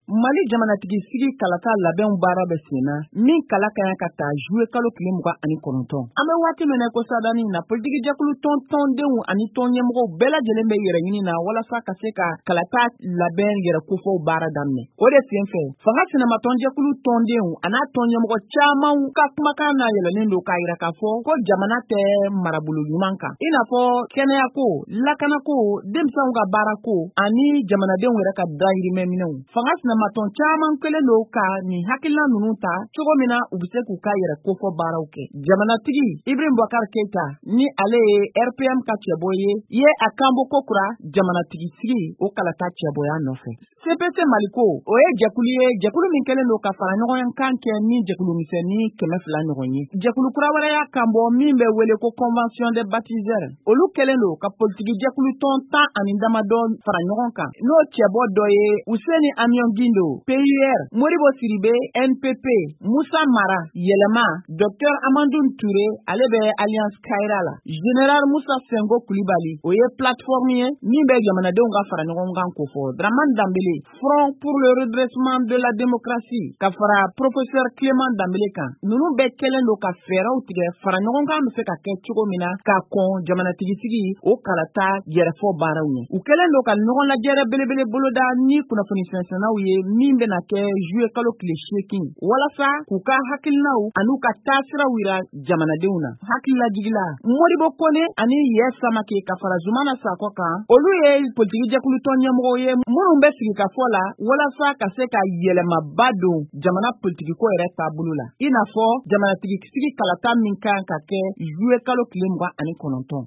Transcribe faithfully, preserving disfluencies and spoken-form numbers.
Mali jamanatigi sigi kalata labɛnw baara bɛ senna min kala ka ka taa juwe kalo tile mugan ani kɔnɔntɔn. An bɛ waati min ko sadani na politigi jakulu tɔn tɔndenw ani tɔn ɲɛmɔgɔw bɛɛ lajɛlen bɛ yɛrɛ ɲini na walasa ka se ka kalata labɛn yɛrɛ kofɔw baara daminɛ. O de sen fɛ fanga sinamatɔnjɛkulu tɔndenw an'a tɔn ɲɛmɔgɔ caman ka kumakan na yɛlɛlen don k'a yira k'a fɔ ko jamana tɛ marabolo ɲuman kan. I n'a fɔ kɛnɛya ko, lakana ko, denmisɛnw ka baara ko ani jamanadenw yɛrɛ ka dahirimɛ minɛw. Fanga sinamatɔn caman kelen don ka nin hakilina ninnu ta cogo min na u bɛ se k'u ka yɛrɛ kofɔ baaraw kɛ. Jamanatigi Ibrahim Boubacar Keita ni ale ye R P M ka cɛbɔ ye ye a kanbɔ kokura jamanatigi sigi o kalata cɛbɔya nɔfɛ. C P C Maliko o ye jɛkulu ye jɛkulu min kelen don ka fara ɲɔgɔn kan kɛ ni jɛkulu misɛnnin kɛmɛ fila ɲɔgɔn ye. Jɛkulu kura wɛrɛ y'a kanbɔ min bɛ wele ko Convention des Baptiseurs. Olu kelen don ka politigi jɛkulu tɔn tan ani damadɔ fara ɲɔgɔn kan. N'o cɛbɔ dɔ ye Useni Amion Gindo, P U R, Moribo Siribe, N P P, Moussa Mara, Yɛlɛma, Docteur Amadou Touré, ale bɛ Alliance Kaira la. Général Moussa Sengo Kulibali, o ye plateforme ye min bɛ jamanadenw ka fara ɲɔgɔn kan ko fɔ. Dramane Dambele, Front pour le redressement de la démocratie, ka fara Professeur Clément Dambele kan. Nunu bɛɛ kelen don ka fɛɛrɛw tigɛ fara ɲɔgɔn kan bɛ se ka kɛ cogo min na ka kɔn jamanatigi sigi o kalata yɛrɛfɔ baaraw ɲɛ. U kelen don ka ɲɔgɔn lajɛrɛ belebele boloda ni kunnafoni sɛnsɛnnaw ye min bɛna kɛ juwe kalo tile seegin walasa k'u ka hakilinaw an'u ka taasiraw yira jamanadenw na. Hakililajigila Modibo Kone ani Yɛ Samake ka fara Zumana Sakɔ kan, olu ye politigi jɛkulu tɔn ɲɛmɔgɔw ye minnu bɛ sigi ka fɔ la walasa ka se ka yɛlɛmaba don jamana politigiko yɛrɛ taabolo la. I n'a fɔ jamanatigi sigi kalata min kan ka kɛ juwe kalo tile mugan ani kɔnɔntɔn.